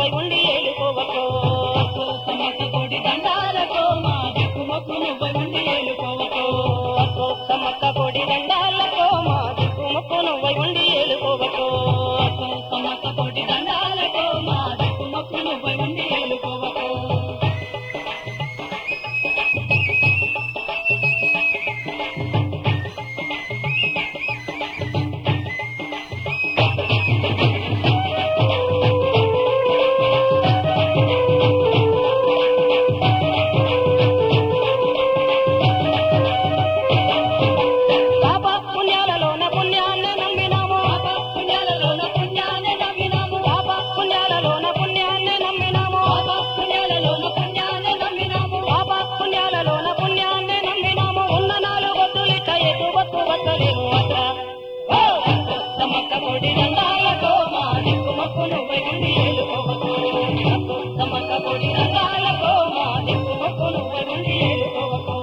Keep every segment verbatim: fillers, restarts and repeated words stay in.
నువ్వై ఉండి ఏలుకోవకో సమ్మక్క కోడి దండాలకో మా దిక్కు మొక్కు నువ్వై ఉండి ఏలుకోవకో సమ్మక్క కోడి దండాలకో మా దిక్కు మొక్కు నువ్వై ఉండి ఏలుకోవకో సమ్మక్క కోడి దండాలకో మా దిక్కు మొక్కు నువ్వై ఉండి ఏలుకోవకో సమ్మక్క కోడి దండాలకో మా దిక్కు మొక్కు నువ్వై ఉండి ఏలుకోవకో సమ్మక్క కోడి దండాలకో మా దిక్కు మొక్కు నువ్వై ఉండి ఏలుకోవకో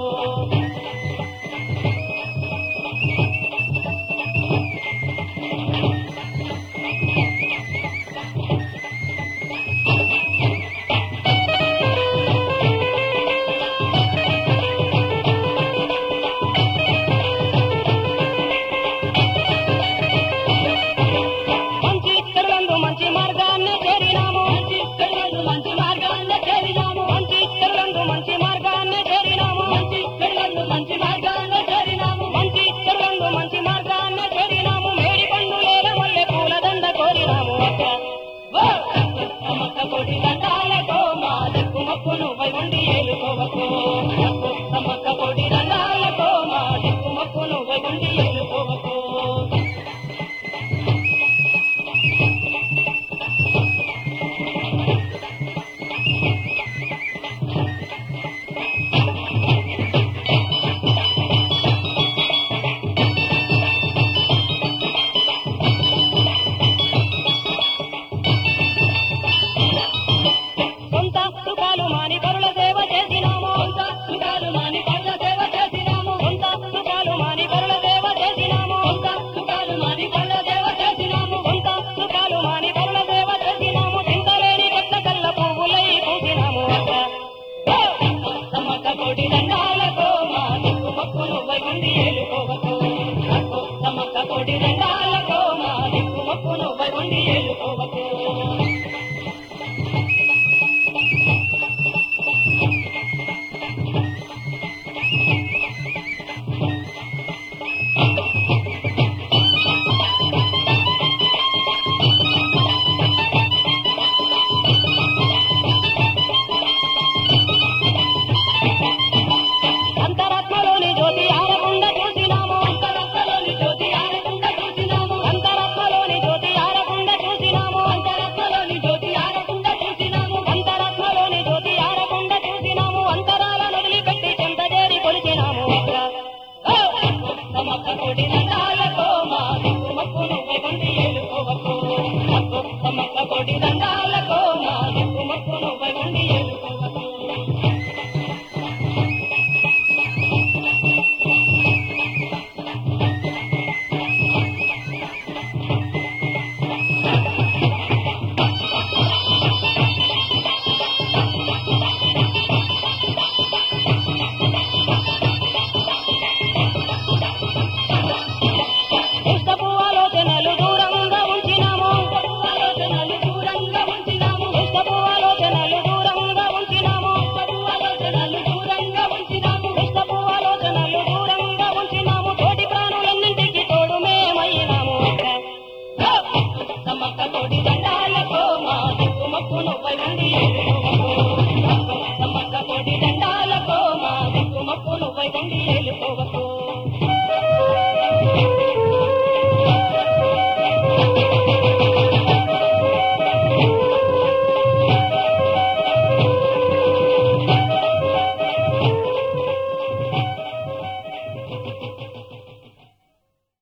మంచి మార్గాన్ని చేరినాము మంచి పిల్లలు మంచి మార్గాన్ని చేరినాము మంచి పిల్లలు మంచి మార్గాన్ని చేరినాము మంచి పిల్లలు మంచి మార్గాన్ని చేరినాము మంచి పిల్లలు మంచి మార్గాన్ని చేరినాము మేడి పండులేల వల్లే పూల దండ కోరినాము సమ్మక్క కోడి దండాలకో మా దిక్కు మొక్కు నువ్వై ఉండి ఏలుకోవకో సమ్మక్క కోడి దండాలకో మా దిక్కు మొక్కు నువ్వై ఉండి ఏలుకోవకో కోడి దండాలకో మా దిక్కు మొక్కు నువ్వై ఉండి ఏలుకోవకో సమ్మక్క కోడి దండాలకో మా దిక్కు మొక్కు నువ్వై ఉండి ఏలుకోవకో అంతరాత్మలోని జ్యోతి ఆరకుండా చూసినాము అంతరాత్మలోని జ్యోతి ఆరకుండా చూసినాము అంతరాత్మలోని జ్యోతి ఆరకుండా చూసినాము అంతరాత్మలోని జ్యోతి ఆరకుండా చూసినాము అంతరాత్మలోని జ్యోతి ఆరకుండా చూసినాము అంతరాల వదిలిపెట్టి చెంత చేరి కొలిచినాము సమ్మక్క కోడి దండాలకో మా దిక్కు మొక్కు నువ్వై ఉండి ఏలుకోవకో సమ్మక్క కోడి దండాలకో మా దిక్కు మొక్కు నువ్వై ఉండి ఏలుకోవకో ఆలోచనలు దూరంగా ఉంచినాము ఆలోచనలు దూరంగా ఉంచినాము ఆలోచనలు దూరంగా ఉంచినాము ఆలోచనలు దూరంగా ఉంచినాము ఆలోచనలు దూరంగా ఉంచినాము తోటి ప్రాణులన్నింటికి తోడు మేమైనాము సమ్మక్క కోడి దండాలకో మా దిక్కు మొక్కు నువ్వై ఉండి ఏలుకోవకో సమ్మక్క కోడి దండాలకో మా దిక్కు మొక్కు నువ్వై ఉండి ఏలుకోవకో Thank you.